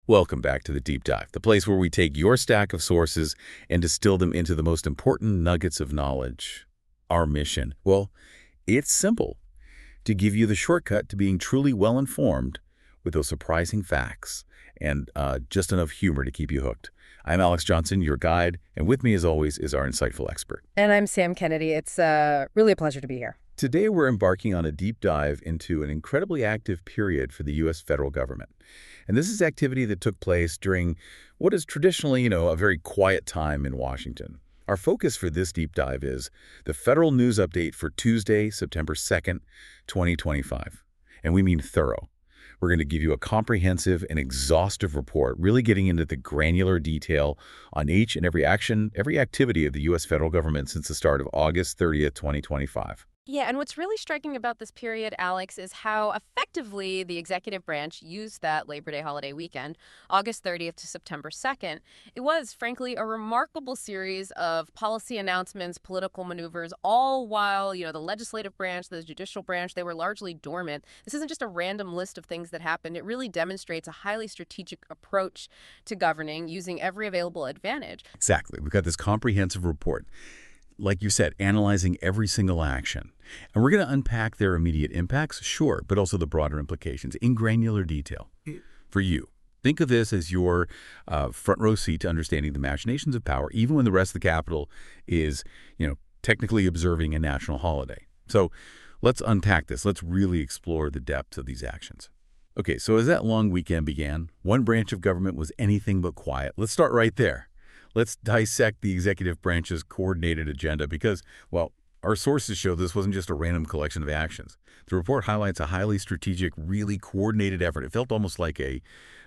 Welcome back to the Deep Dive, the place where we take your stack of sources and distill them into the most important nuggets of knowledge. Our mission, well, it's simple, to give you the shortcut to being truly well-informed with those surprising facts and just enough humor to keep you hooked. I'm Alex Johnson, your guide, and with me, as always, is our insightful expert. And I'm Sam Kennedy. It's really a pleasure to be here. Today, we're embarking on a deep dive into an incredibly active period for the U.S. federal government. And this is activity that took place during what is traditionally, a very quiet time in Washington. Our focus for this deep dive is the federal news update for Tuesday, September 2nd, 2025. And we mean thorough. We're going to give you a comprehensive and exhaustive report, really getting into the granular detail on each and every action, every activity of the U.S. federal government since the start of August 30th, 2025. Yeah, and what's really striking about this period, Alex, is how effectively the executive branch used that Labor Day holiday weekend, August 30th to September 2nd. It was, frankly, a remarkable series of policy announcements, political maneuvers, all while, the legislative branch, the judicial branch, they were largely dormant. This isn't just a random list of things that happened. It really demonstrates a highly strategic approach to governing using every available advantage. Exactly. We've got this comprehensive report, like you said, analyzing every single action. And we're going to unpack their immediate impacts, sure, but also the broader implications in granular detail. For you, think of this as your front row seat to understanding the machinations of power, even when the rest of the Capitol is, technically observing a national holiday. So let's unpack this. Let's really explore the depths of these actions. Okay, so as that long weekend began, one branch of government was anything but quiet. Let's start right there. Let's dissect the executive branch's coordinated agenda because, well, our sources show this wasn't just a random collection of actions. The report highlights a highly strategic, really coordinated effort. It felt almost like a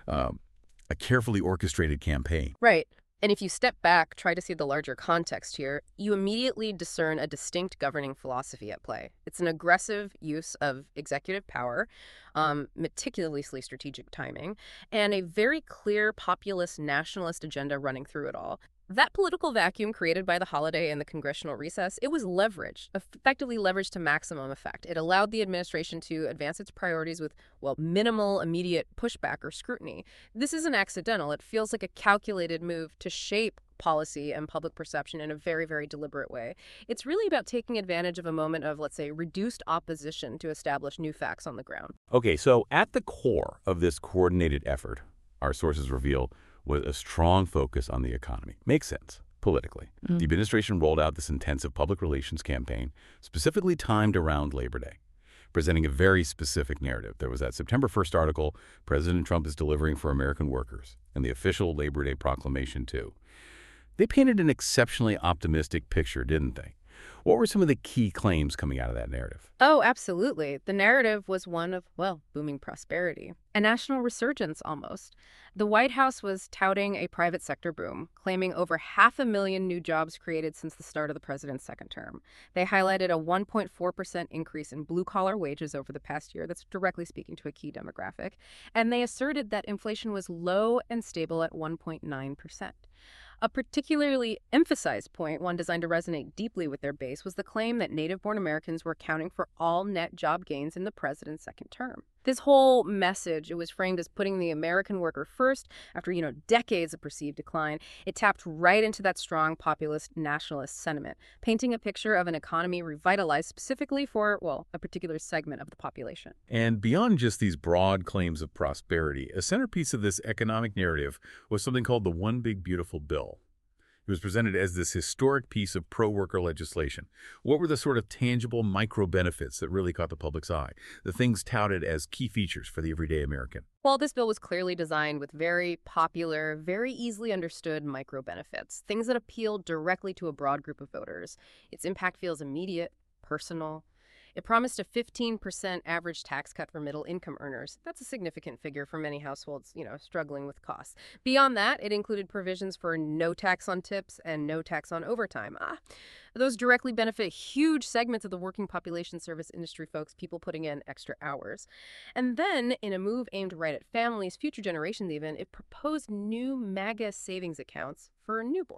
carefully orchestrated campaign. Right. And if you step back, try to see the larger context here, you immediately discern a distinct governing philosophy at play. It's an aggressive use of executive power, meticulously strategic timing, and a very clear populist nationalist agenda running through it all. That political vacuum created by the holiday and the congressional recess, it was leveraged, effectively leveraged to maximum effect. It allowed the administration to advance its priorities with, minimal immediate pushback or scrutiny. This isn't accidental. It feels like a calculated move to shape policy and public perception in a very, very deliberate way. It's really about taking advantage of a moment of, let's say, reduced opposition to establish new facts on the ground. Okay, so at the core of this coordinated effort, our sources reveal, was a strong focus on the economy. Makes sense, politically. The administration rolled out this intensive public relations campaign, specifically timed around Labor Day, presenting a very specific narrative. There was that September 1st article, President Trump is delivering for American workers, and the official Labor Day proclamation, too. They painted an exceptionally optimistic picture, didn't they? What were some of the key claims coming out of that narrative? Oh, absolutely. The narrative was one of, booming prosperity. A national resurgence, almost. The White House was touting a private sector boom, claiming over 500,000 new jobs created since the start of the president's second term. They highlighted a 1.4% increase in blue-collar wages over the past year. That's directly speaking to a key demographic. And they asserted that inflation was low and stable at 1.9%. A particularly emphasized point, one designed to resonate deeply with their base, was the claim that native-born Americans were accounting for all net job gains in the president's second term. This whole message, it was framed as putting the American worker first after, decades of perceived decline. It tapped right into that strong populist nationalist sentiment, painting a picture of an economy revitalized specifically for, a particular segment of the population. And beyond just these broad claims of prosperity, a centerpiece of this economic narrative was something called the One Big Beautiful Bill. It was presented as this historic piece of pro-worker legislation. What were the sort of tangible micro-benefits that really caught the public's eye? The things touted as key features for the everyday American. Well, this bill was clearly designed with very popular, very easily understood micro-benefits, things that appealed directly to a broad group of voters. Its impact feels immediate, personal. It promised a 15% average tax cut for middle-income earners. That's a significant figure for many households, struggling with costs. Beyond that, it included provisions for no tax on tips and no tax on overtime. Those directly benefit huge segments of the working population service industry folks, people putting in extra hours. And then, in a move aimed right at families, future generations even, it proposed new MAGA savings accounts for newborns.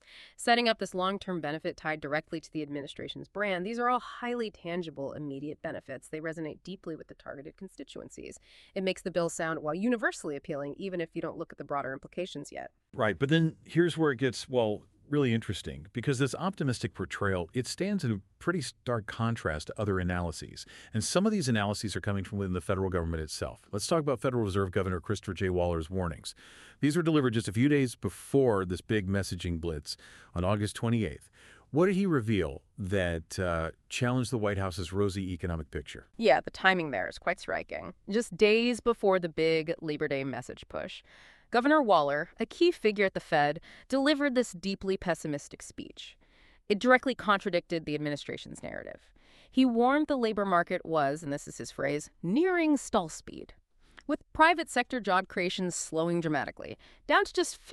Setting up this long-term benefit tied directly to the administration's brand, these are all highly tangible, immediate benefits. They resonate deeply with the targeted constituencies. It makes the bill sound, well, universally appealing, even if you don't look at the broader implications yet. Right, but then here's where it gets, well, really interesting, because this optimistic portrayal, it stands in a pretty stark contrast to other analyses. And some of these analyses are coming from within the federal government itself. Let's talk about Federal Reserve Governor Christopher J. Waller's warnings. These were delivered just a few days before this big messaging blitz on August 28th. What did he reveal that challenged the White House's rosy economic picture? Yeah, the timing there is quite striking. Just days before the big Labor Day message push, Governor Waller, a key figure at the Fed, delivered this deeply pessimistic speech. It directly contradicted the administration's narrative. He warned the labor market was, and this is his phrase, nearing stall speed, with private sector job creation slowing dramatically, down to just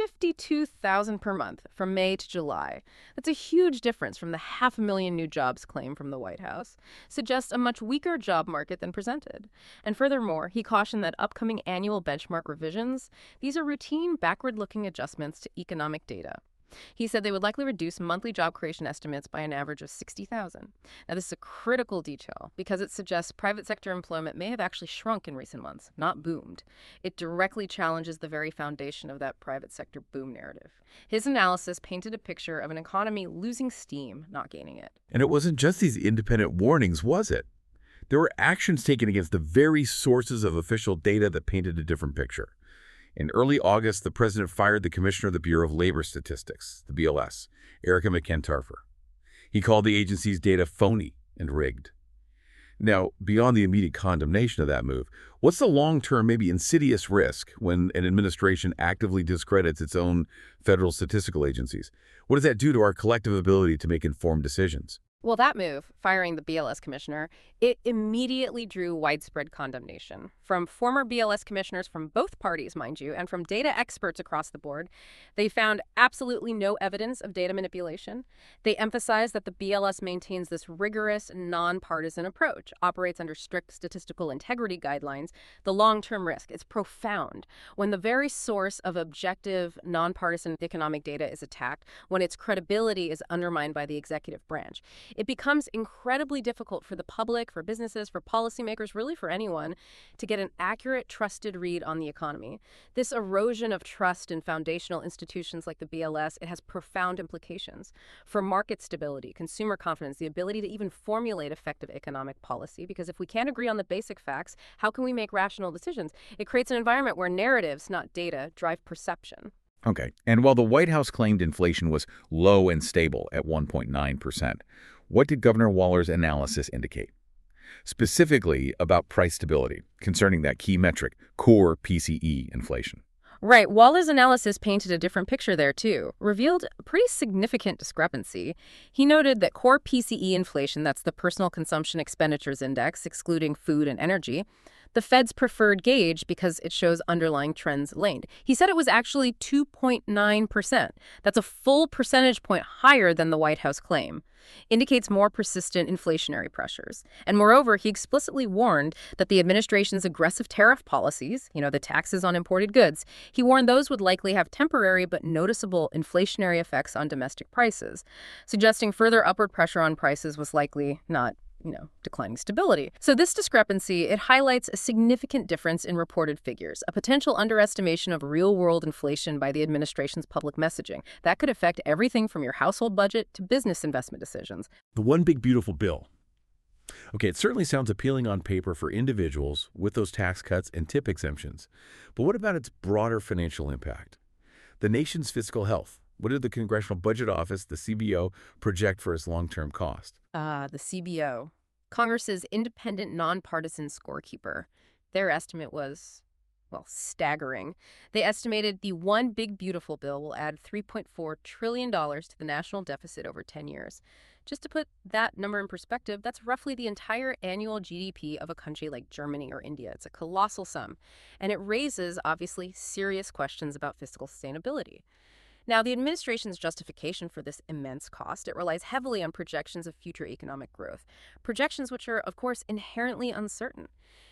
52,000 per month from May to July. That's a huge difference from the 500,000 new jobs claimed from the White House, suggests a much weaker job market than presented. And furthermore, he cautioned that upcoming annual benchmark revisions, these are routine backward-looking adjustments to economic data. He said they would likely reduce monthly job creation estimates by an average of 60,000. Now, this is a critical detail because it suggests private sector employment may have actually shrunk in recent months, not boomed. It directly challenges the very foundation of that private sector boom narrative. His analysis painted a picture of an economy losing steam, not gaining it. And it wasn't just these independent warnings, was it? There were actions taken against the very sources of official data that painted a different picture. In early August, the president fired the commissioner of the Bureau of Labor Statistics, the BLS, Erica McIntyre. He called the agency's data phony and rigged. Now, beyond the immediate condemnation of that move, what's the long-term, maybe insidious risk when an administration actively discredits its own federal statistical agencies? What does that do to our collective ability to make informed decisions? Well, that move, firing the BLS commissioner, it immediately drew widespread condemnation from former BLS commissioners from both parties, mind you, and from data experts across the board. They found absolutely no evidence of data manipulation. They emphasized that the BLS maintains this rigorous, nonpartisan approach, operates under strict statistical integrity guidelines. The long-term risk is profound when the very source of objective, nonpartisan economic data is attacked, when its credibility is undermined by the executive branch. It becomes incredibly difficult for the public, for businesses, for policymakers, really for anyone, to get an accurate, trusted read on the economy. This erosion of trust in foundational institutions like the BLS, it has profound implications for market stability, consumer confidence, the ability to even formulate effective economic policy. Because if we can't agree on the basic facts, how can we make rational decisions? It creates an environment where narratives, not data, drive perception. Okay, and while the White House claimed inflation was low and stable at 1.9%, what did Governor Waller's analysis indicate? Specifically about price stability, concerning that key metric, core PCE inflation. Right. Waller's analysis painted a different picture there, too, revealed a pretty significant discrepancy. He noted that core PCE inflation, that's the Personal Consumption Expenditures Index, excluding food and energy, the Fed's preferred gauge because it shows underlying trends waned. He said it was actually 2.9%. That's a full percentage point higher than the White House claim. Indicates more persistent inflationary pressures. And moreover, he explicitly warned that the administration's aggressive tariff policies, the taxes on imported goods, he warned those would likely have temporary but noticeable inflationary effects on domestic prices, suggesting further upward pressure on prices was likely not declining stability. So this discrepancy, it highlights a significant difference in reported figures, a potential underestimation of real-world inflation by the administration's public messaging. That could affect everything from your household budget to business investment decisions. The one big beautiful bill. Okay, it certainly sounds appealing on paper for individuals with those tax cuts and tip exemptions. But what about its broader financial impact? The nation's fiscal health. What did the Congressional Budget Office, the CBO, project for its long-term cost? The CBO, Congress's independent, nonpartisan scorekeeper. Their estimate was, staggering. They estimated the one big beautiful bill will add $3.4 trillion to the national deficit over 10 years. Just to put that number in perspective, that's roughly the entire annual GDP of a country like Germany or India. It's a colossal sum. And it raises, obviously, serious questions about fiscal sustainability. Now, the administration's justification for this immense cost, it relies heavily on projections of future economic growth, projections which are, of course, inherently uncertain.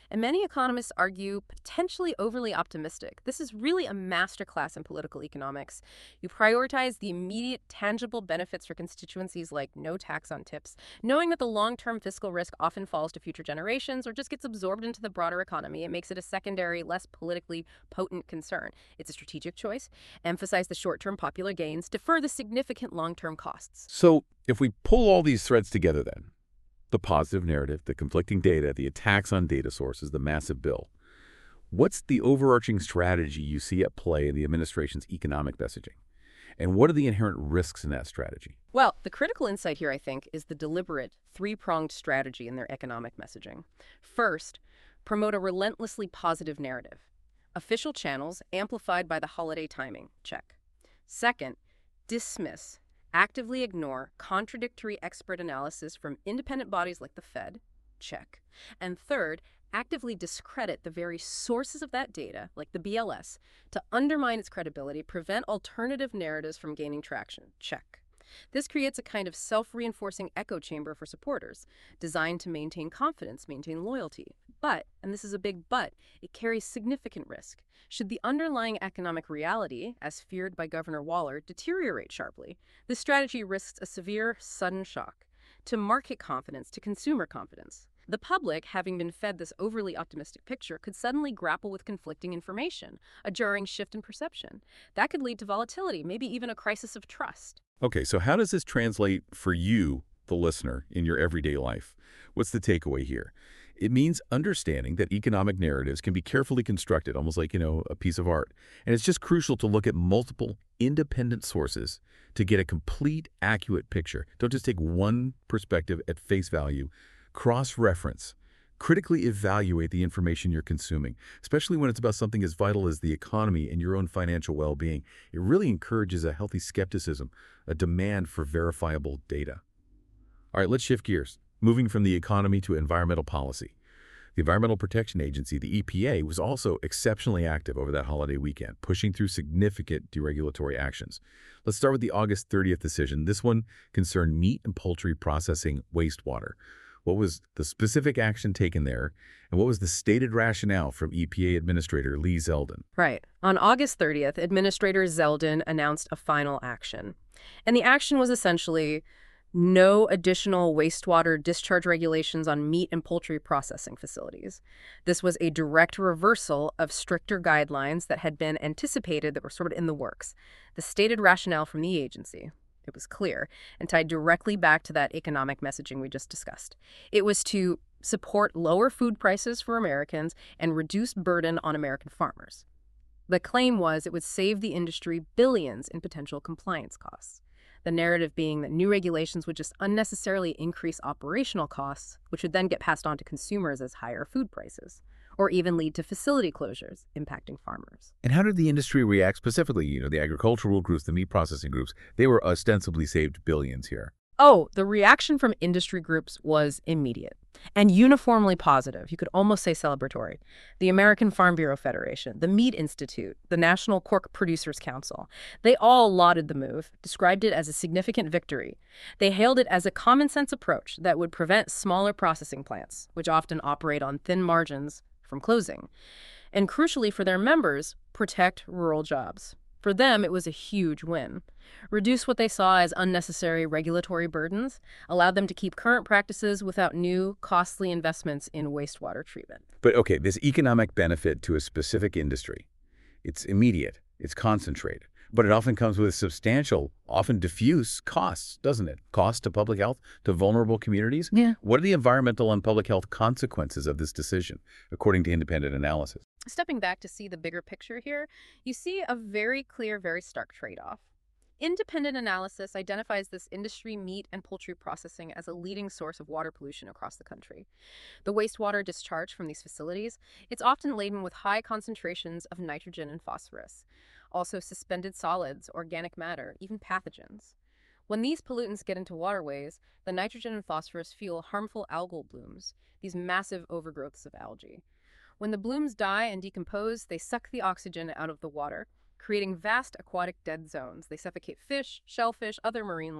And many economists argue potentially overly optimistic. This is really a masterclass in political economics. You prioritize the immediate, tangible benefits for constituencies like no tax on tips, knowing that the long-term fiscal risk often falls to future generations or just gets absorbed into the broader economy. It makes it a secondary, less politically potent concern. It's a strategic choice. Emphasize the short-term popular gains, defer the significant long-term costs. So if we pull all these threads together then, the positive narrative, the conflicting data, the attacks on data sources, the massive bill, what's the overarching strategy you see at play in the administration's economic messaging? And what are the inherent risks in that strategy? Well, the critical insight here, I think, is the deliberate, three-pronged strategy in their economic messaging. First, promote a relentlessly positive narrative. Official channels amplified by the holiday timing, check. Second, dismiss, actively ignore contradictory expert analysis from independent bodies like the Fed, check. And third, actively discredit the very sources of that data, like the BLS, to undermine its credibility, prevent alternative narratives from gaining traction, check. This creates a kind of self-reinforcing echo chamber for supporters, designed to maintain confidence, maintain loyalty. But, and this is a big but, it carries significant risk. Should the underlying economic reality, as feared by Governor Waller, deteriorate sharply, this strategy risks a severe, sudden shock to market confidence, to consumer confidence. The public, having been fed this overly optimistic picture, could suddenly grapple with conflicting information, a jarring shift in perception. That could lead to volatility, maybe even a crisis of trust. Okay, so how does this translate for you, the listener, in your everyday life? What's the takeaway here? It means understanding that economic narratives can be carefully constructed, almost like, a piece of art. And it's just crucial to look at multiple independent sources to get a complete, accurate picture. Don't just take one perspective at face value. Cross-reference. Critically evaluate the information you're consuming, especially when it's about something as vital as the economy and your own financial well-being. It really encourages a healthy skepticism, a demand for verifiable data. All right, let's shift gears. Moving from the economy to environmental policy. The Environmental Protection Agency, the EPA, was also exceptionally active over that holiday weekend, pushing through significant deregulatory actions. Let's start with the August 30th decision. This one concerned meat and poultry processing wastewater. What was the specific action taken there, and what was the stated rationale from EPA Administrator Lee Zeldin? Right. On August 30th, Administrator Zeldin announced a final action. And the action was essentially no additional wastewater discharge regulations on meat and poultry processing facilities. This was a direct reversal of stricter guidelines that had been anticipated, that were sort of in the works. The stated rationale from the agency, it was clear, and tied directly back to that economic messaging we just discussed. It was to support lower food prices for Americans and reduce burden on American farmers. The claim was it would save the industry billions in potential compliance costs. The narrative being that new regulations would just unnecessarily increase operational costs, which would then get passed on to consumers as higher food prices, or even lead to facility closures, impacting farmers. And how did the industry react specifically? The agricultural groups, the meat processing groups, they were ostensibly saved billions here. Oh, the reaction from industry groups was immediate and uniformly positive. You could almost say celebratory. The American Farm Bureau Federation, the Meat Institute, the National Pork Producers Council, they all lauded the move, described it as a significant victory. They hailed it as a common-sense approach that would prevent smaller processing plants, which often operate on thin margins, from closing. And crucially for their members, protect rural jobs. For them, it was a huge win. Reduce what they saw as unnecessary regulatory burdens, allowed them to keep current practices without new, costly investments in wastewater treatment. But okay, this economic benefit to a specific industry, it's immediate, it's concentrated, but it often comes with substantial, often diffuse costs, doesn't it? Cost to public health, to vulnerable communities? Yeah. What are the environmental and public health consequences of this decision, according to independent analysis? Stepping back to see the bigger picture here, you see a very clear, very stark trade-off. Independent analysis identifies this industry, meat and poultry processing, as a leading source of water pollution across the country. The wastewater discharge from these facilities, it's often laden with high concentrations of nitrogen and phosphorus, also suspended solids, organic matter, even pathogens. When these pollutants get into waterways, the nitrogen and phosphorus fuel harmful algal blooms, these massive overgrowths of algae. When the blooms die and decompose, they suck the oxygen out of the water, creating vast aquatic dead zones. They suffocate fish, shellfish, other marine life.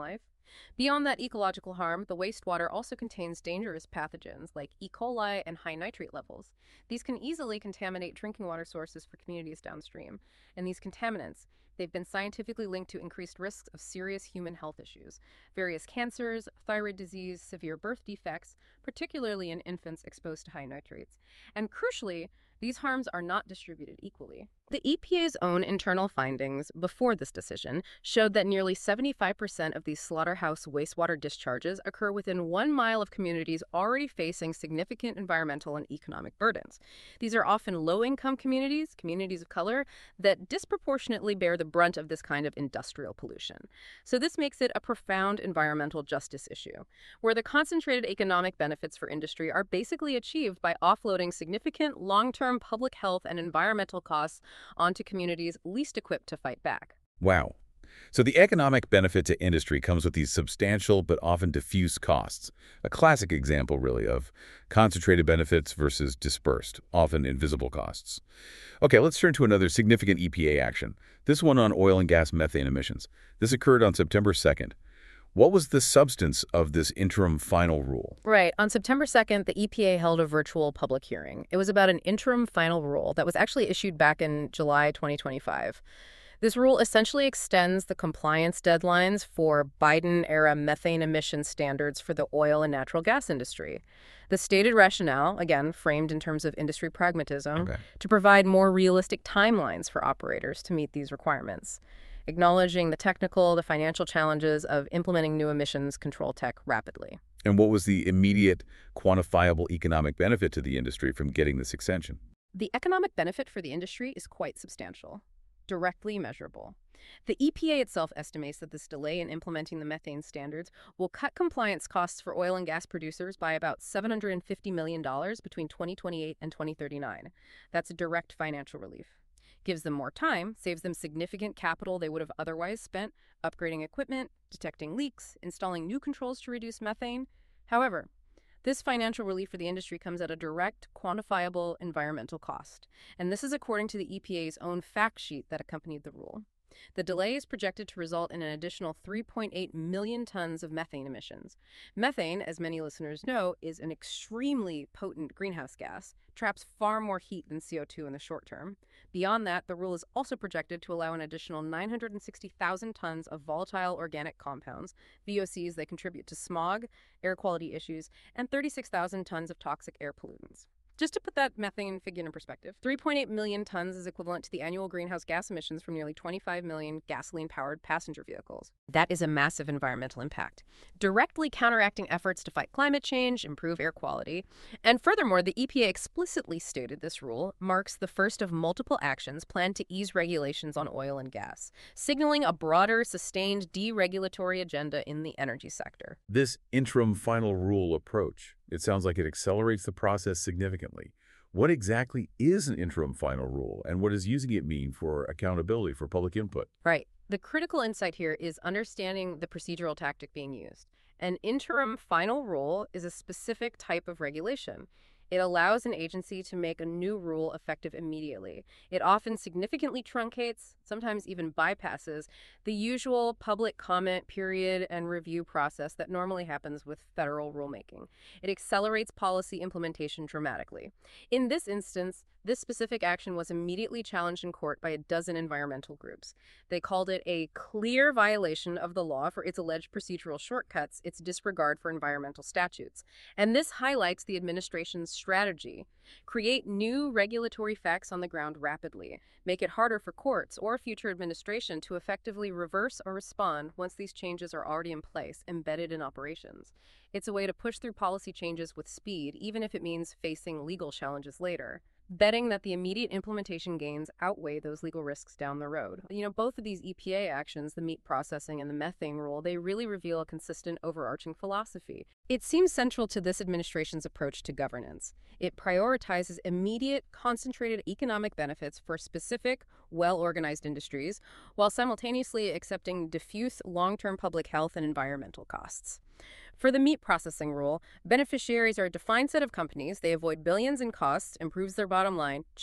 Beyond that ecological harm, the wastewater also contains dangerous pathogens like E. coli and high nitrate levels. These can easily contaminate drinking water sources for communities downstream. And these contaminants, they've been scientifically linked to increased risks of serious human health issues, various cancers, thyroid disease, severe birth defects, particularly in infants exposed to high nitrates. And crucially, these harms are not distributed equally. The EPA's own internal findings before this decision showed that nearly 75% of these slaughterhouse wastewater discharges occur within 1 mile of communities already facing significant environmental and economic burdens. These are often low-income communities, communities of color, that disproportionately bear the brunt of this kind of industrial pollution. So this makes it a profound environmental justice issue, where the concentrated economic benefits for industry are basically achieved by offloading significant long-term public health and environmental costs onto communities least equipped to fight back. Wow. So the economic benefit to industry comes with these substantial but often diffuse costs. A classic example, really, of concentrated benefits versus dispersed, often invisible costs. Okay, let's turn to another significant EPA action, this one on oil and gas methane emissions. This occurred on September 2nd. What was the substance of this interim final rule? Right. On September 2nd, the EPA held a virtual public hearing. It was about an interim final rule that was actually issued back in July 2025. This rule essentially extends the compliance deadlines for Biden-era methane emission standards for the oil and natural gas industry. The stated rationale, again, framed in terms of industry pragmatism, to provide more realistic timelines for operators to meet these requirements, acknowledging the technical, the financial challenges of implementing new emissions control tech rapidly. And what was the immediate, quantifiable economic benefit to the industry from getting this extension? The economic benefit for the industry is quite substantial, directly measurable. The EPA itself estimates that this delay in implementing the methane standards will cut compliance costs for oil and gas producers by about $750 million between 2028 and 2039. That's a direct financial relief. Gives them more time, saves them significant capital they would have otherwise spent upgrading equipment, detecting leaks, installing new controls to reduce methane. However, this financial relief for the industry comes at a direct, quantifiable environmental cost. And this is according to the EPA's own fact sheet that accompanied the rule. The delay is projected to result in an additional 3.8 million tons of methane emissions. Methane, as many listeners know, is an extremely potent greenhouse gas, traps far more heat than CO2 in the short term. Beyond that, the rule is also projected to allow an additional 960,000 tons of volatile organic compounds, VOCs that contribute to smog, air quality issues, and 36,000 tons of toxic air pollutants. Just to put that methane figure in perspective, 3.8 million tons is equivalent to the annual greenhouse gas emissions from nearly 25 million gasoline-powered passenger vehicles. That is a massive environmental impact, directly counteracting efforts to fight climate change, improve air quality. And furthermore, the EPA explicitly stated this rule marks the first of multiple actions planned to ease regulations on oil and gas, signaling a broader, sustained deregulatory agenda in the energy sector. This interim final rule approach, it sounds like it accelerates the process significantly. What exactly is an interim final rule, and what does using it mean for accountability for public input? Right. The critical insight here is understanding the procedural tactic being used. An interim final rule is a specific type of regulation. It allows an agency to make a new rule effective immediately. It often significantly truncates, sometimes even bypasses, the usual public comment period and review process that normally happens with federal rulemaking. It accelerates policy implementation dramatically. In this instance, this specific action was immediately challenged in court by a dozen environmental groups. They called it a clear violation of the law for its alleged procedural shortcuts, its disregard for environmental statutes. And this highlights the administration's strategy. Create new regulatory facts on the ground rapidly. Make it harder for courts or future administration to effectively reverse or respond once these changes are already in place, embedded in operations. It's a way to push through policy changes with speed, even if it means facing legal challenges later, betting that the immediate implementation gains outweigh those legal risks down the road. Both of these EPA actions, the meat processing and the methane rule, they really reveal a consistent overarching philosophy. It seems central to this administration's approach to governance. It prioritizes immediate, concentrated economic benefits for specific, well-organized industries, while simultaneously accepting diffuse long-term public health and environmental costs. For the meat processing rule, beneficiaries are a defined set of companies. They avoid billions in costs, improves their bottom line, check.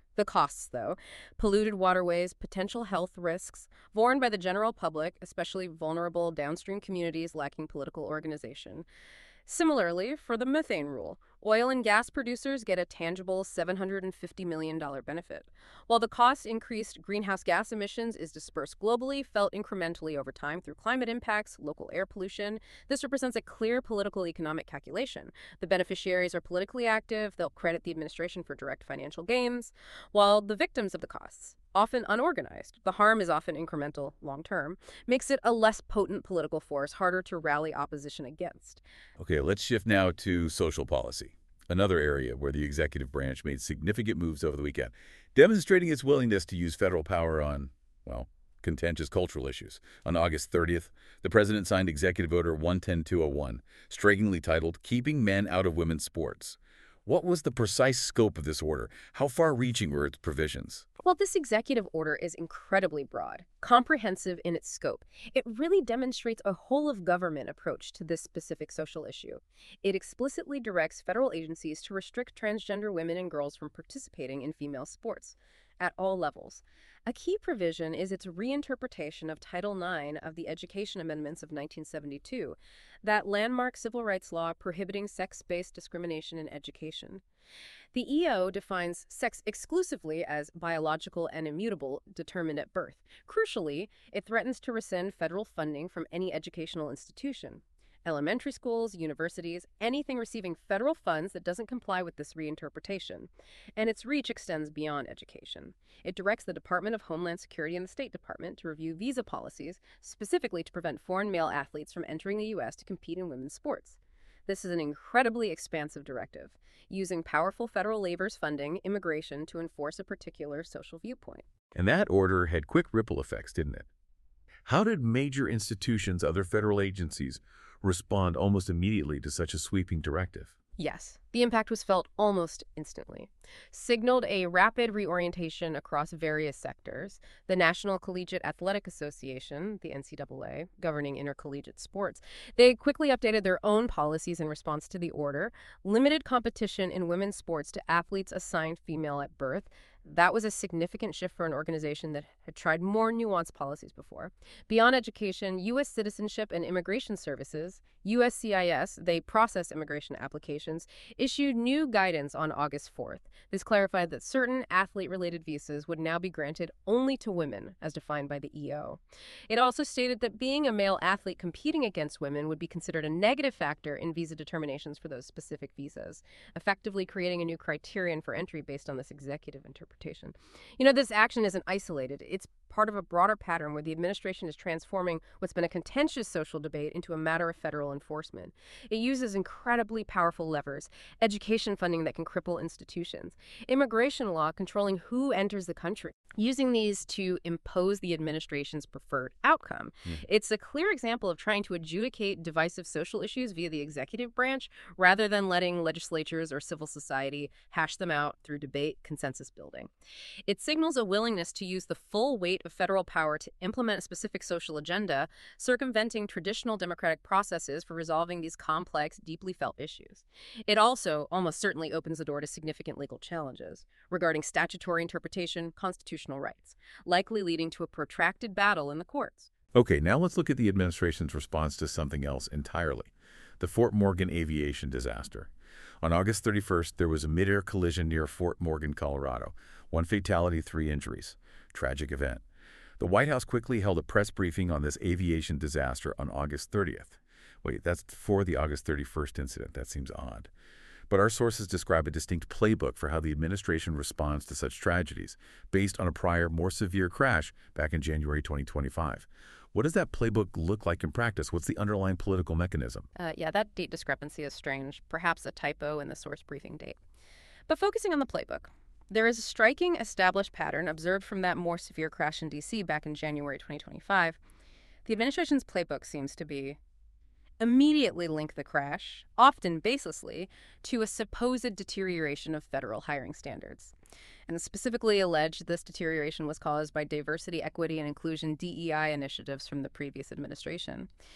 The costs, though: polluted waterways, potential health risks, borne by the general public, especially vulnerable downstream communities lacking political organization. Similarly, for the methane rule, oil and gas producers get a tangible $750 million benefit. While the cost increased greenhouse gas emissions is dispersed globally, felt incrementally over time through climate impacts, local air pollution, this represents a clear political economic calculation. The beneficiaries are politically active, they'll credit the administration for direct financial gains, while the victims of the costs, often unorganized, the harm is often incremental long term, makes it a less potent political force, harder to rally opposition against. Okay, let's shift now to social policy, another area where the executive branch made significant moves over the weekend, demonstrating its willingness to use federal power on, well, contentious cultural issues. On August 30th, the president signed Executive Order 110201, strikingly titled Keeping Men Out of Women's Sports. What was the precise scope of this order? How far-reaching were its provisions? Well, this executive order is incredibly broad, comprehensive in its scope. It really demonstrates a whole-of-government approach to this specific social issue. It explicitly directs federal agencies to restrict transgender women and girls from participating in female sports at all levels. A key provision is its reinterpretation of Title IX of the Education Amendments of 1972, that landmark civil rights law prohibiting sex-based discrimination in education. The EO defines sex exclusively as biological and immutable, determined at birth. Crucially, it threatens to rescind federal funding from any educational institution. Elementary schools, universities, anything receiving federal funds that doesn't comply with this reinterpretation. And its reach extends beyond education. It directs the Department of Homeland Security and the State Department to review visa policies, specifically to prevent foreign male athletes from entering the U.S. to compete in women's sports. This is an incredibly expansive directive, using powerful federal labor's funding, immigration, to enforce a particular social viewpoint. And that order had quick ripple effects, didn't it? How did major institutions, other federal agencies, respond almost immediately to such a sweeping directive? Yes, the impact was felt almost instantly. Signaled a rapid reorientation across various sectors. The National Collegiate Athletic Association, the NCAA, governing intercollegiate sports, they quickly updated their own policies in response to the order, limited competition in women's sports to athletes assigned female at birth. That was a significant shift for an organization that had tried more nuanced policies before. Beyond education, U.S. Citizenship and Immigration Services, USCIS, they process immigration applications, issued new guidance on August 4th. This clarified that certain athlete-related visas would now be granted only to women, as defined by the EO. It also stated that being a male athlete competing against women would be considered a negative factor in visa determinations for those specific visas, effectively creating a new criterion for entry based on this executive interpretation. This action isn't isolated. It's part of a broader pattern where the administration is transforming what's been a contentious social debate into a matter of federal enforcement. It uses incredibly powerful levers: education funding that can cripple institutions, immigration law controlling who enters the country, using these to impose the administration's preferred outcome. It's a clear example of trying to adjudicate divisive social issues via the executive branch rather than letting legislatures or civil society hash them out through debate, consensus building. It signals a willingness to use the full weight of federal power to implement a specific social agenda, circumventing traditional democratic processes for resolving these complex, deeply felt issues. It also almost certainly opens the door to significant legal challenges regarding statutory interpretation, constitutional rights, likely leading to a protracted battle in the courts. Okay, now let's look at the administration's response to something else entirely: the Fort Morgan aviation disaster. On August 31st, there was a mid-air collision near Fort Morgan, Colorado. 1 fatality, 3 injuries. Tragic event. The White House quickly held a press briefing on this aviation disaster on August 30th. Wait, that's for the August 31st incident. That seems odd. But our sources describe a distinct playbook for how the administration responds to such tragedies, based on a prior, more severe crash back in January 2025. What does that playbook look like in practice? What's the underlying political mechanism? Yeah, that date discrepancy is strange, perhaps a typo in the source briefing date. But focusing on the playbook, there is a striking established pattern observed from that more severe crash in D.C. back in January 2025. The administration's playbook seems to be immediately link the crash, often baselessly, to a supposed deterioration of federal hiring standards, and specifically allege this deterioration was caused by diversity, equity, and inclusion DEI initiatives from the previous administration.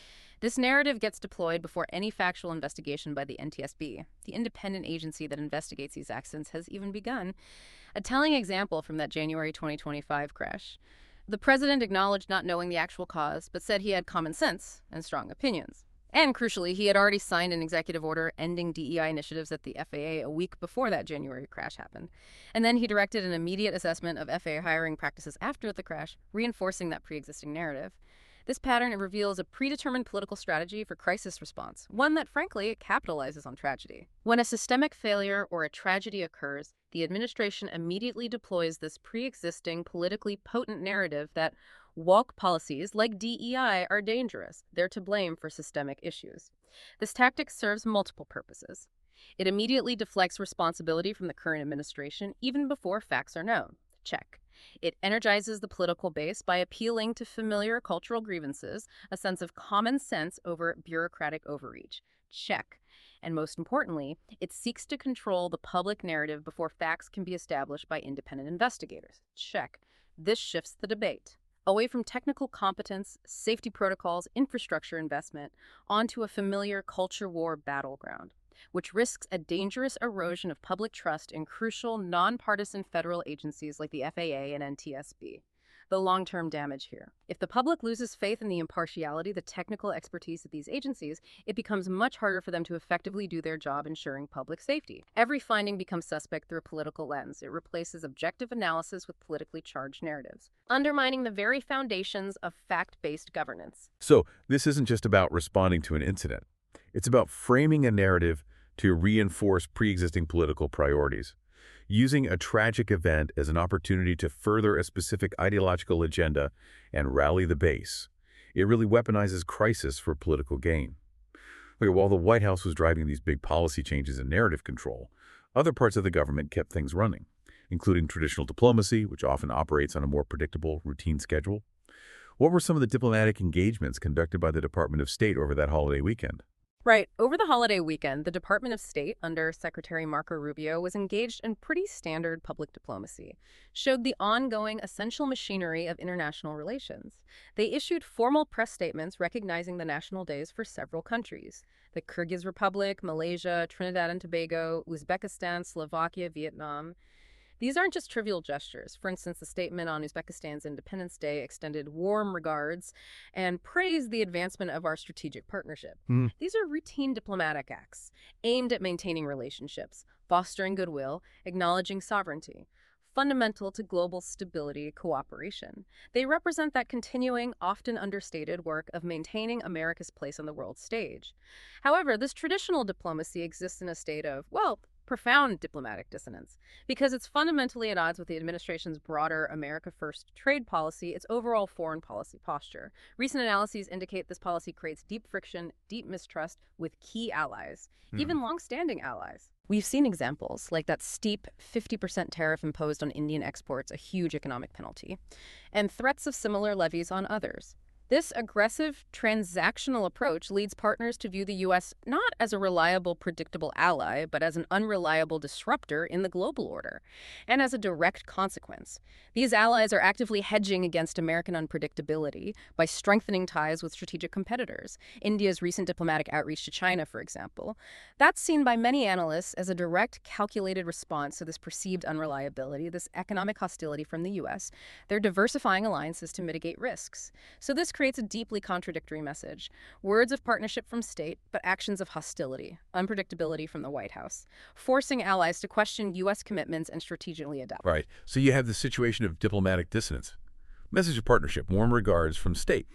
This narrative gets deployed before any factual investigation by the NTSB, the independent agency that investigates these accidents, has even begun. A telling example from that January 2025 crash. The president acknowledged not knowing the actual cause, but said he had common sense and strong opinions. And crucially, he had already signed an executive order ending DEI initiatives at the FAA a week before that January crash happened. And then he directed an immediate assessment of FAA hiring practices after the crash, reinforcing that pre-existing narrative. This pattern reveals a predetermined political strategy for crisis response, one that, frankly, capitalizes on tragedy. When a systemic failure or a tragedy occurs, the administration immediately deploys this pre-existing politically potent narrative that woke policies like DEI are dangerous. They're to blame for systemic issues. This tactic serves multiple purposes. It immediately deflects responsibility from the current administration even before facts are known. Check. It energizes the political base by appealing to familiar cultural grievances, a sense of common sense over bureaucratic overreach. Check. And most importantly, it seeks to control the public narrative before facts can be established by independent investigators. Check. This shifts the debate away from technical competence, safety protocols, infrastructure investment, onto a familiar culture war battleground, which risks a dangerous erosion of public trust in crucial, nonpartisan federal agencies like the FAA and NTSB. The long-term damage here. If the public loses faith in the impartiality, the technical expertise of these agencies, it becomes much harder for them to effectively do their job ensuring public safety. Every finding becomes suspect through a political lens. It replaces objective analysis with politically charged narratives, undermining the very foundations of fact-based governance. So this isn't just about responding to an incident. It's about framing a narrative to reinforce pre-existing political priorities, using a tragic event as an opportunity to further a specific ideological agenda and rally the base. It really weaponizes crisis for political gain. Okay, while the White House was driving these big policy changes in narrative control, other parts of the government kept things running, including traditional diplomacy, which often operates on a more predictable, routine schedule. What were some of the diplomatic engagements conducted by the Department of State over that holiday weekend? Right. Over the holiday weekend, the Department of State, under Secretary Marco Rubio, was engaged in pretty standard public diplomacy, showed the ongoing essential machinery of international relations. They issued formal press statements recognizing the national days for several countries: the Kyrgyz Republic, Malaysia, Trinidad and Tobago, Uzbekistan, Slovakia, Vietnam. These aren't just trivial gestures. For instance, the statement on Uzbekistan's Independence Day extended warm regards and praised the advancement of our strategic partnership. These are routine diplomatic acts aimed at maintaining relationships, fostering goodwill, acknowledging sovereignty, fundamental to global stability cooperation. They represent that continuing, often understated work of maintaining America's place on the world stage. However, this traditional diplomacy exists in a state of, well, profound diplomatic dissonance, because it's fundamentally at odds with the administration's broader America First trade policy, its overall foreign policy posture. Recent analyses indicate this policy creates deep friction, deep mistrust with key allies, even long-standing allies. We've seen examples like that steep 50% tariff imposed on Indian exports, a huge economic penalty, and threats of similar levies on others. This aggressive, transactional approach leads partners to view the U.S. not as a reliable, predictable ally, but as an unreliable disruptor in the global order. And as a direct consequence, these allies are actively hedging against American unpredictability by strengthening ties with strategic competitors. India's recent diplomatic outreach to China, for example, that's seen by many analysts as a direct, calculated response to this perceived unreliability, this economic hostility from the U.S. They're diversifying alliances to mitigate risks. So this creates a deeply contradictory message. Words of partnership from state, but actions of hostility, unpredictability from the White House, forcing allies to question U.S. commitments and strategically adapt. Right. So you have the situation of diplomatic dissonance. Message of partnership, warm regards from state.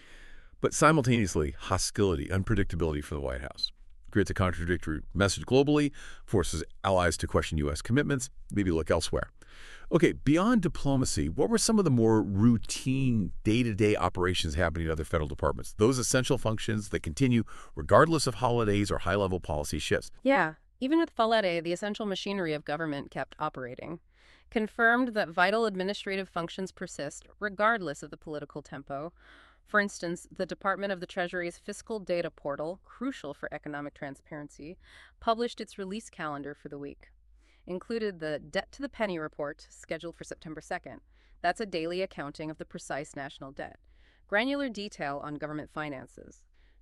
But simultaneously, hostility, unpredictability for the White House. Creates a contradictory message globally, forces allies to question U.S. commitments, maybe look elsewhere. Okay, beyond diplomacy, what were some of the more routine day-to-day operations happening at other federal departments? Those essential functions that continue regardless of holidays or high-level policy shifts. Yeah, even with Falete, the essential machinery of government kept operating. Confirmed that vital administrative functions persist regardless of the political tempo. For instance, the Department of the Treasury's Fiscal Data Portal, crucial for economic transparency, published its release calendar for the week. Included the Debt to the Penny report, scheduled for September 2nd. That's a daily accounting of the precise national debt. Granular detail on government finances.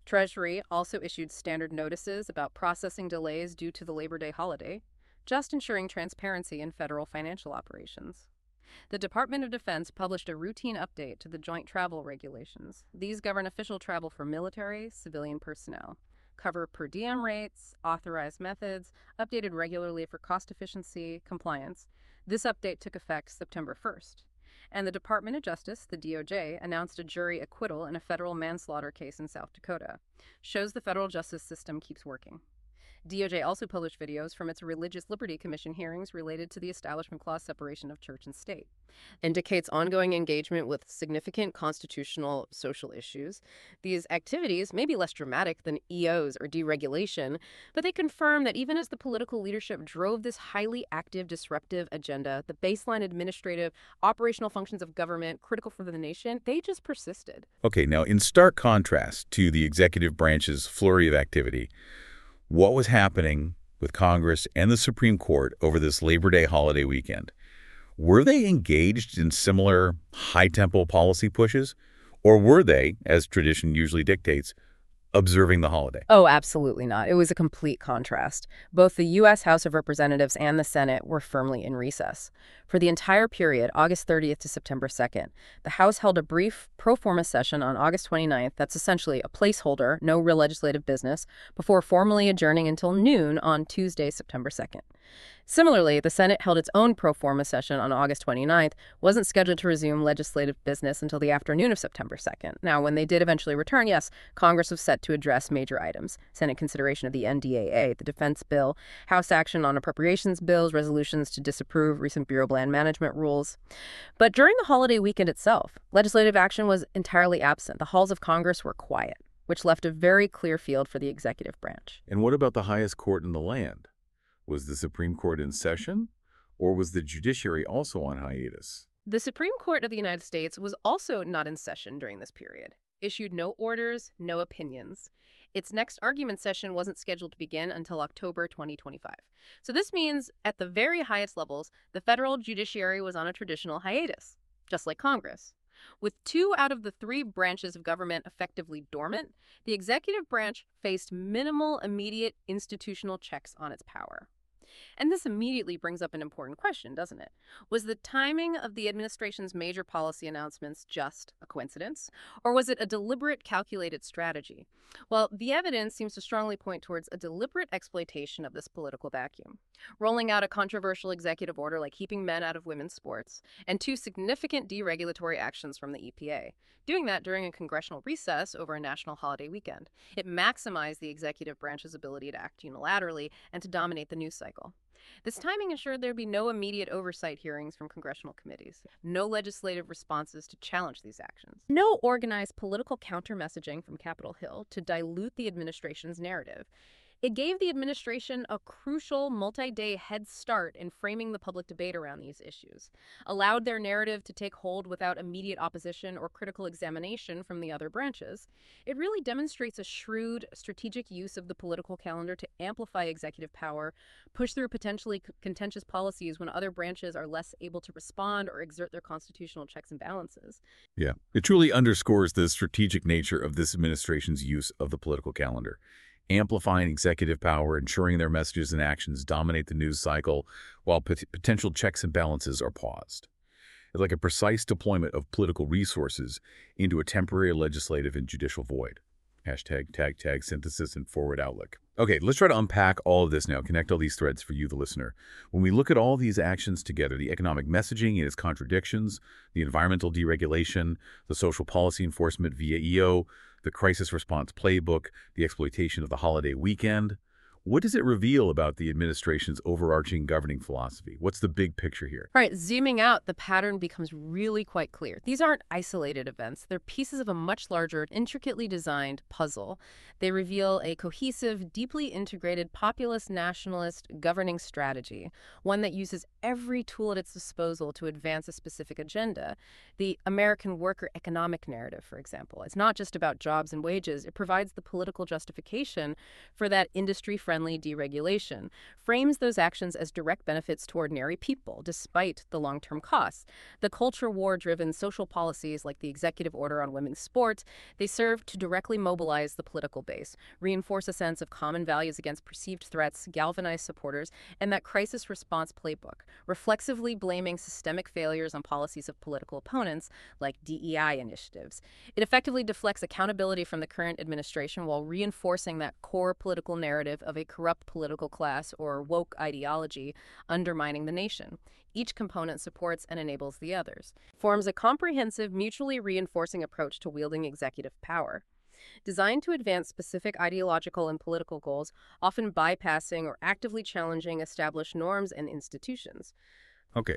Treasury also issued standard notices about processing delays due to the Labor Day holiday, just ensuring transparency in federal financial operations. The Department of Defense published a routine update to the Joint Travel Regulations. These govern official travel for military, civilian personnel, cover per diem rates, authorized methods, updated regularly for cost efficiency, compliance. This update took effect September 1st. And the Department of Justice, the DOJ, announced a jury acquittal in a federal manslaughter case in South Dakota. Shows the federal justice system keeps working. DOJ also published videos from its Religious Liberty Commission hearings related to the Establishment Clause separation of church and state. Indicates ongoing engagement with significant constitutional social issues. These activities may be less dramatic than EOs or deregulation, but they confirm that even as the political leadership drove this highly active, disruptive agenda, the baseline administrative, operational functions of government critical for the nation, they just persisted. Okay, now in stark contrast to the executive branch's flurry of activity, what was happening with Congress and the Supreme Court over this Labor Day holiday weekend? Were they engaged in similar high-tempo policy pushes, or were they, as tradition usually dictates, observing the holiday? Oh, absolutely not. It was a complete contrast. Both the U.S. House of Representatives and the Senate were firmly in recess. For the entire period, August 30th to September 2nd, the House held a brief pro forma session on August 29th that's essentially a placeholder, no real legislative business, before formally adjourning until noon on Tuesday, September 2nd. Similarly, the Senate held its own pro forma session on August 29th, wasn't scheduled to resume legislative business until the afternoon of September 2nd. Now, when they did eventually return, yes, Congress was set to address major items: Senate consideration of the NDAA, the defense bill, House action on appropriations bills, resolutions to disapprove recent Bureau of Land Management rules. But during the holiday weekend itself, legislative action was entirely absent. The halls of Congress were quiet, which left a very clear field for the executive branch. And what about the highest court in the land? Was the Supreme Court in session, or was the judiciary also on hiatus? The Supreme Court of the United States was also not in session during this period, issued no orders, no opinions. Its next argument session wasn't scheduled to begin until October 2025. So this means at the very highest levels, the federal judiciary was on a traditional hiatus, just like Congress. With 2 out of the 3 branches of government effectively dormant, the executive branch faced minimal immediate institutional checks on its power. And this immediately brings up an important question, doesn't it? Was the timing of the administration's major policy announcements just a coincidence, or was it a deliberate, calculated strategy? Well, the evidence seems to strongly point towards a deliberate exploitation of this political vacuum. Rolling out a controversial executive order like keeping men out of women's sports, and 2 significant deregulatory actions from the EPA. Doing that during a congressional recess over a national holiday weekend. It maximized the executive branch's ability to act unilaterally and to dominate the news cycle. This timing ensured there'd be no immediate oversight hearings from congressional committees, no legislative responses to challenge these actions, no organized political counter-messaging from Capitol Hill to dilute the administration's narrative. It gave the administration a crucial multi-day head start in framing the public debate around these issues, allowed their narrative to take hold without immediate opposition or critical examination from the other branches. It really demonstrates a shrewd, strategic use of the political calendar to amplify executive power, push through potentially contentious policies when other branches are less able to respond or exert their constitutional checks and balances. Yeah, it truly underscores the strategic nature of this administration's use of the political calendar. Amplifying executive power, ensuring their messages and actions dominate the news cycle while potential checks and balances are paused. It's like a precise deployment of political resources into a temporary legislative and judicial void. #tag synthesis and forward outlook. Okay, let's try to unpack all of this now, connect all these threads for you, the listener. When we look at all these actions together, the economic messaging and its contradictions, the environmental deregulation, the social policy enforcement via EO, the crisis response playbook, the exploitation of the holiday weekend, what does it reveal about the administration's overarching governing philosophy? What's the big picture here? All right, zooming out, the pattern becomes really quite clear. These aren't isolated events. They're pieces of a much larger, intricately designed puzzle. They reveal a cohesive, deeply integrated populist nationalist governing strategy, one that uses every tool at its disposal to advance a specific agenda. The American worker economic narrative, for example. It's not just about jobs and wages. It provides the political justification for that industry-friendly business-friendly deregulation frames those actions as direct benefits to ordinary people, despite the long-term costs. The culture war-driven social policies like the executive order on women's sports, they serve to directly mobilize the political base, reinforce a sense of common values against perceived threats, galvanize supporters, and that crisis response playbook, reflexively blaming systemic failures on policies of political opponents like DEI initiatives. It effectively deflects accountability from the current administration while reinforcing that core political narrative of a corrupt political class or woke ideology undermining the nation. Each component supports and enables the others, forms a comprehensive, mutually reinforcing approach to wielding executive power. Designed to advance specific ideological and political goals, often bypassing or actively challenging established norms and institutions. Okay,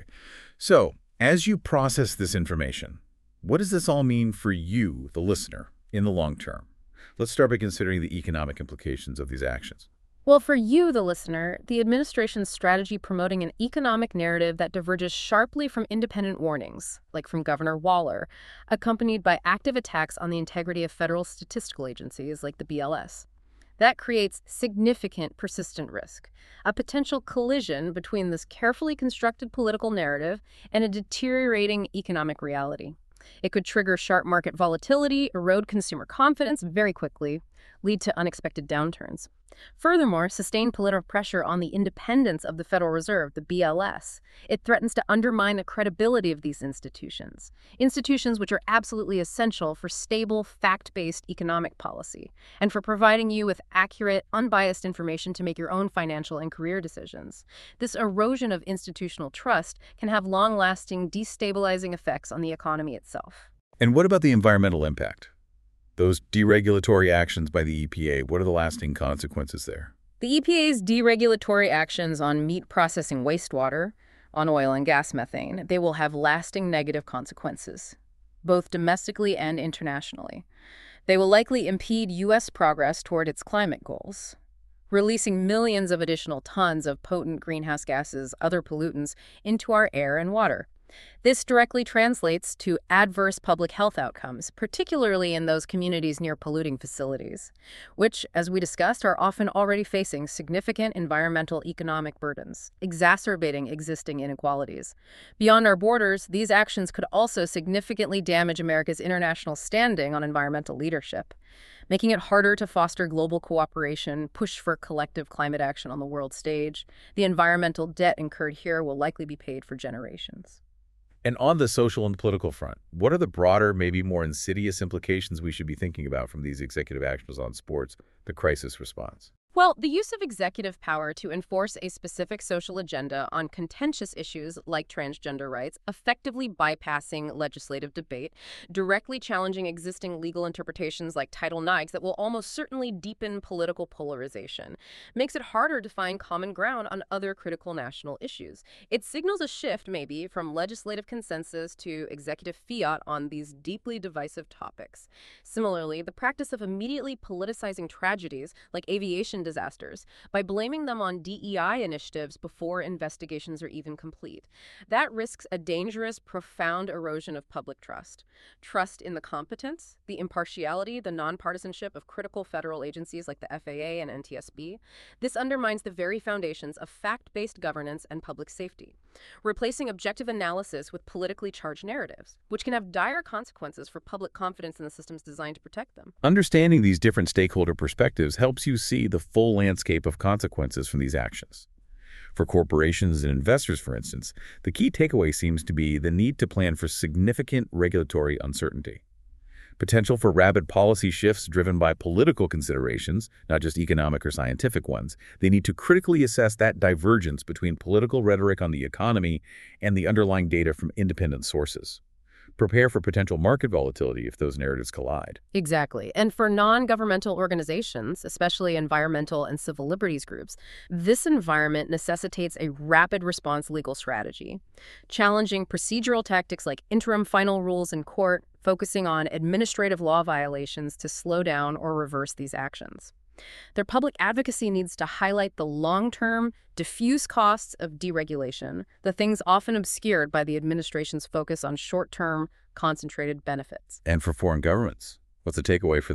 so as you process this information, what does this all mean for you, the listener, in the long term? Let's start by considering the economic implications of these actions. Well, for you, the listener, the administration's strategy promoting an economic narrative that diverges sharply from independent warnings, like from Governor Waller, accompanied by active attacks on the integrity of federal statistical agencies like the BLS. That creates significant persistent risk, a potential collision between this carefully constructed political narrative and a deteriorating economic reality. It could trigger sharp market volatility, erode consumer confidence very quickly, lead to unexpected downturns. Furthermore, sustained political pressure on the independence of the Federal Reserve, the BLS. It threatens to undermine the credibility of these institutions which are absolutely essential for stable, fact-based economic policy, and for providing you with accurate, unbiased information to make your own financial and career decisions. This erosion of institutional trust can have long-lasting, destabilizing effects on the economy itself. And what about the environmental impact? Those deregulatory actions by the EPA, what are the lasting consequences there? The EPA's deregulatory actions on meat processing wastewater, on oil and gas methane, they will have lasting negative consequences, both domestically and internationally. They will likely impede U.S. progress toward its climate goals, releasing millions of additional tons of potent greenhouse gases, other pollutants, into our air and water. This directly translates to adverse public health outcomes, particularly in those communities near polluting facilities, which, as we discussed, are often already facing significant environmental economic burdens, exacerbating existing inequalities. Beyond our borders, these actions could also significantly damage America's international standing on environmental leadership, making it harder to foster global cooperation, push for collective climate action on the world stage. The environmental debt incurred here will likely be paid for generations. And on the social and political front, what are the broader, maybe more insidious implications we should be thinking about from these executive actions on sports, the crisis response? Well, the use of executive power to enforce a specific social agenda on contentious issues like transgender rights, effectively bypassing legislative debate, directly challenging existing legal interpretations like Title IX that will almost certainly deepen political polarization, makes it harder to find common ground on other critical national issues. It signals a shift, maybe, from legislative consensus to executive fiat on these deeply divisive topics. Similarly, the practice of immediately politicizing tragedies like aviation disasters by blaming them on DEI initiatives before investigations are even complete. That risks a dangerous, profound erosion of public trust. Trust in the competence, the impartiality, the nonpartisanship of critical federal agencies like the FAA and NTSB. This undermines the very foundations of fact-based governance and public safety, replacing objective analysis with politically charged narratives, which can have dire consequences for public confidence in the systems designed to protect them. Understanding these different stakeholder perspectives helps you see the full landscape of consequences from these actions. For corporations and investors, for instance, the key takeaway seems to be the need to plan for significant regulatory uncertainty. Potential for rapid policy shifts driven by political considerations, not just economic or scientific ones. They need to critically assess that divergence between political rhetoric on the economy and the underlying data from independent sources. Prepare for potential market volatility if those narratives collide. Exactly. And for non-governmental organizations, especially environmental and civil liberties groups, this environment necessitates a rapid response legal strategy, challenging procedural tactics like interim final rules in court, focusing on administrative law violations to slow down or reverse these actions. Their public advocacy needs to highlight the long-term, diffuse costs of deregulation, the things often obscured by the administration's focus on short-term, concentrated benefits. And for foreign governments, what's the takeaway for them?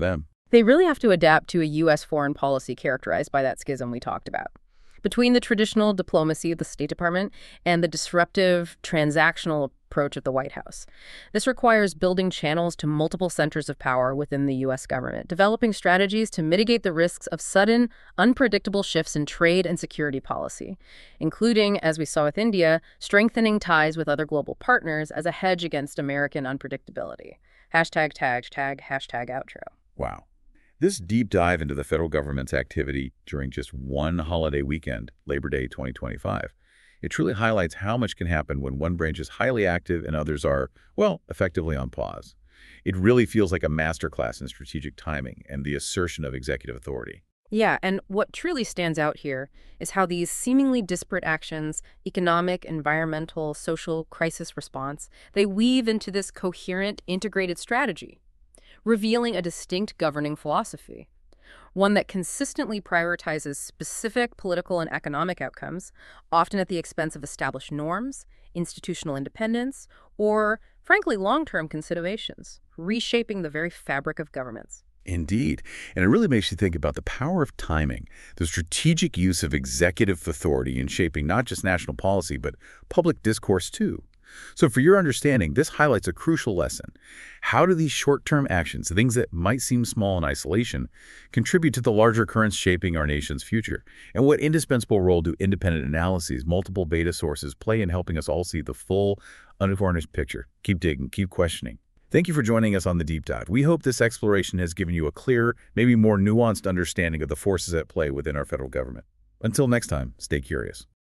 They really have to adapt to a U.S. foreign policy characterized by that schism we talked about. Between the traditional diplomacy of the State Department and the disruptive, transactional approach of the White House. This requires building channels to multiple centers of power within the U.S. government, developing strategies to mitigate the risks of sudden, unpredictable shifts in trade and security policy, including, as we saw with India, strengthening ties with other global partners as a hedge against American unpredictability. #outro. Wow. This deep dive into the federal government's activity during just one holiday weekend, Labor Day 2025, it truly highlights how much can happen when one branch is highly active and others are, well, effectively on pause. It really feels like a masterclass in strategic timing and the assertion of executive authority. Yeah, and what truly stands out here is how these seemingly disparate actions, economic, environmental, social, crisis response, they weave into this coherent, integrated strategy, revealing a distinct governing philosophy, one that consistently prioritizes specific political and economic outcomes, often at the expense of established norms, institutional independence, or, frankly, long-term considerations, reshaping the very fabric of governments. Indeed. And it really makes you think about the power of timing, the strategic use of executive authority in shaping not just national policy, but public discourse too. So for your understanding, this highlights a crucial lesson. How do these short-term actions, things that might seem small in isolation, contribute to the larger currents shaping our nation's future? And what indispensable role do independent analyses, multiple data sources play in helping us all see the full, unvarnished picture? Keep digging, keep questioning. Thank you for joining us on the Deep Dive. We hope this exploration has given you a clear, maybe more nuanced understanding of the forces at play within our federal government. Until next time, stay curious.